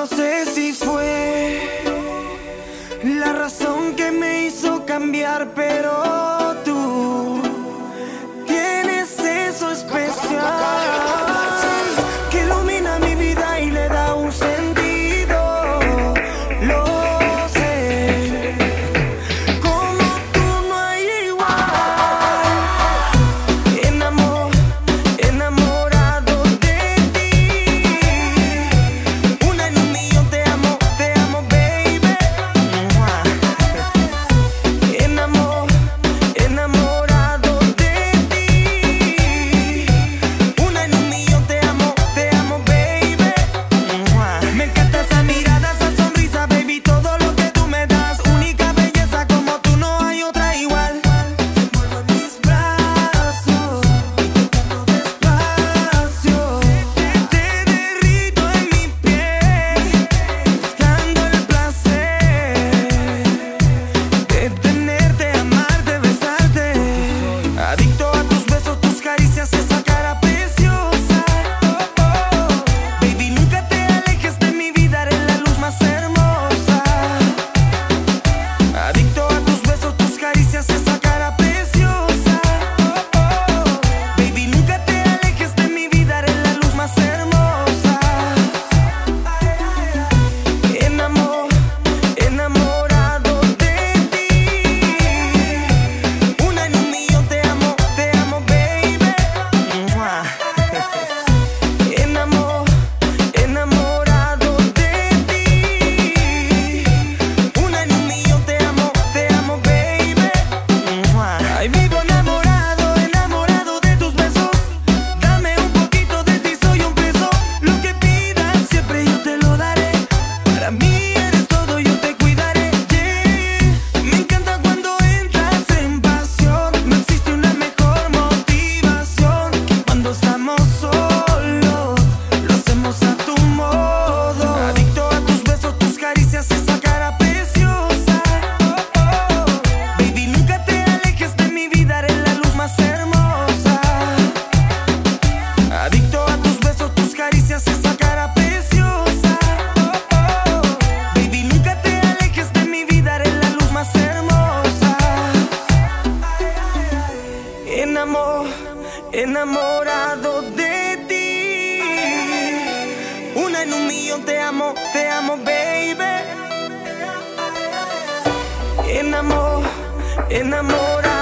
sé si fue la razón que me hizo cambiar, pero tú tienes eso especial que ilumina mi vida y le da un sentido. Lo sé, como tú no hay igual. Enamorado de ti. Una en un millón, te amo, baby. Enamorado de ti. Una en un millón, te amo, baby. Me encanta esa mirada, esa sonrisa, baby, todo lo que tú me das. Única belleza, como tú no hay otra igual. Te envuelvo en mis brazos y tocando despacio. Te derrito en mi piel, buscando el placer de tenerte, amarte, besarte. Adicto a tus besos, tus caricias, esa cara preciosa. Baby, nunca te alejes de mi vida, eres la luz más hermosa. Adicto a tus besos, tus caricias, esa cara preciosa. Baby, nunca te alejes de mi vida, eres la luz más hermosa. Enamorado de ti. Una en un millón, te amo, baby. Enamorado de ti. Una en un millón, te amo, baby. Ay, vivo enamorado de tus besos. Dame un poquito de ti, soy un preso. Lo que pidas siempre yo te lo daré. Para mí eres todo, yo te cuidaré. Yeah. Me encanta cuando entras en pasión. No existe una mejor motivación que cuando estamos solos, lo hacemos a tu modo. Adicto a tus besos, tus caricias, esa cara preciosa. Baby, nunca te alejes de mi vida, eres la luz más hermosa. Adicto a tus besos, tus caricias, esa cara preciosa. Baby, nunca te alejes de mi vida, eres la luz más hermosa. Enamorado de ti. Una en un millón, te amo, baby. Enamorado.